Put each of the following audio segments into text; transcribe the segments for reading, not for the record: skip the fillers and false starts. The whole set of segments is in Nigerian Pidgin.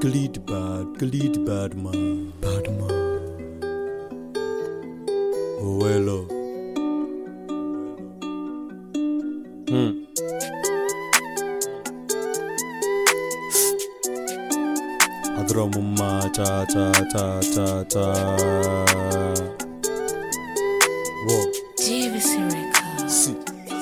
Glid bad man. Oh hello. Adromuma cha. Whoa. JVC Records. See.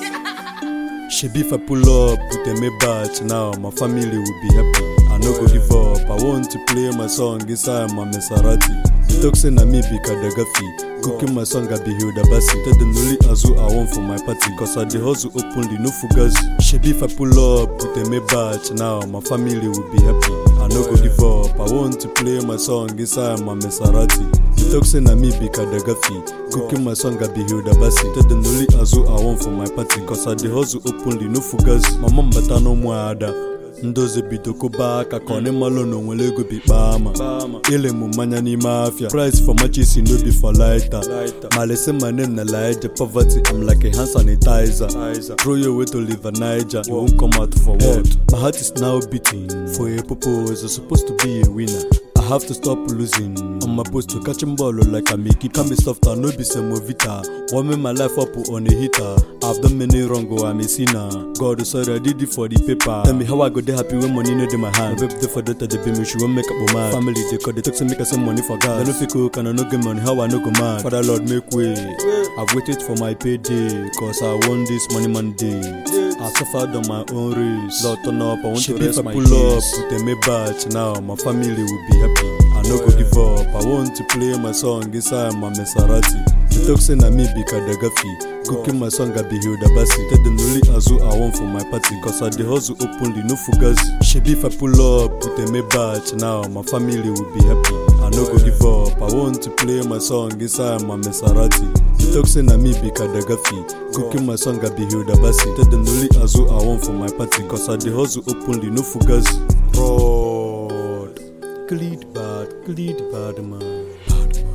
Shebi if I pull up with a batch now, my family will be happy. I no go give up. I want to play my song inside my Maserati. The talk say na me be Kadagafi. Cooking my song I be Hilda Basi. Tell them only Azu I want for my party. Cause I the hustle openly, no fugazi. Shebi if I pull up with a batch now, my family will be happy. I no go give up. I want to play my song inside my Maserati. The talk say na me be Kadagafi. Cooking my song I be Hilda Basi. Tell them only Azu I want for my party. Cause I the hustle openly, no fugazi. My mom bata no mwada. Ndoze bidoko baka kone malo no nwele go bi bama. Ile mu manya ni mafia. Price for matches no be for lighter. Male say my name na Elijah. Poverty I'm like a hand sanitizer. Throw your way to live a Niger. You won't come out for what? My heart is now beating for a purpose. I'm supposed to be a winner. I have to stop losing. On my post to catching ball like I make it. Can be softer, no be semovita. Warming my life up on a hitter. I've done many wrong, I'm a sinner. God is sorry, I did it for the paper. Tell me how I go there happy when money no in my hand. My baby there for daughter, they pay me, she won't make up my mind. Family they call, they talk to make us some money for gas. They no fit cook and I no get money, how I no go mad. Father Lord make way. I've waited for my payday, cause I want this money Monday. I suffered on my own race. Lord turn up, I want to rest my case. If I pull up with a batch now, my family will be happy. I no go give up. I want to play my song inside my Maserati. The talk say na me be Kadagafi. Cooking my song I be Hilda Basi. Tell them only Azu I want for my party. Cause I the hustle openly, no fugazi. Shebi if I pull up with a batch now, my family will be happy. I no go give up. I want to play my song inside my Maserati. The talk say na me be Kadagafi. Cooking my song I be Hilda Basi. Tell them only Azu I want for my party. Cause I the hustle openly, no fugazi. Glid bad man.